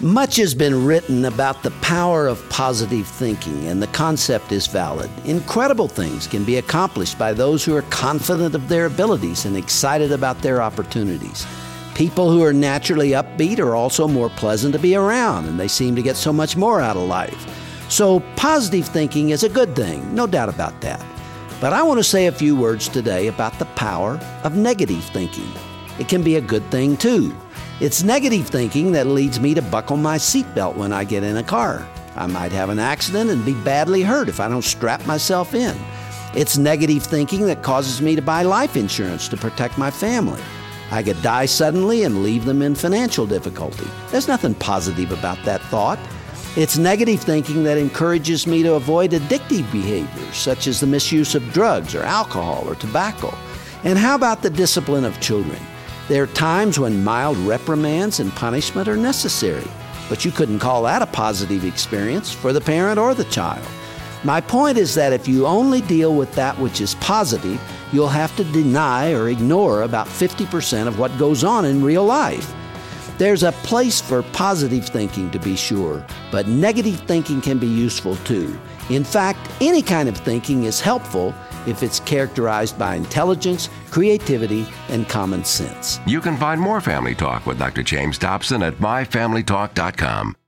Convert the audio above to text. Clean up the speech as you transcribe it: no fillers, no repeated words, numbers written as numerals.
Much has been written about the power of positive thinking, and the concept is valid. Incredible things can be accomplished by those who are confident of their abilities and excited about their opportunities. People who are naturally upbeat are also more pleasant to be around, and they seem to get so much more out of life. So positive thinking is a good thing, no doubt about that. But I want to say a few words today about the power of negative thinking. It can be a good thing too. It's negative thinking that leads me to buckle my seatbelt when I get in a car. I might have an accident and be badly hurt if I don't strap myself in. It's negative thinking that causes me to buy life insurance to protect my family. I could die suddenly and leave them in financial difficulty. There's nothing positive about that thought. It's negative thinking that encourages me to avoid addictive behaviors, such as the misuse of drugs or alcohol or tobacco. And how about the discipline of children? There are times when mild reprimands and punishment are necessary, but you couldn't call that a positive experience for the parent or the child. My point is that if you only deal with that which is positive, you'll have to deny or ignore about 50% of what goes on in real life. There's a place for positive thinking, to be sure, but negative thinking can be useful too. In fact, any kind of thinking is helpful if it's characterized by intelligence, creativity, and common sense. You can find more Family Talk with Dr. James Dobson at myfamilytalk.com.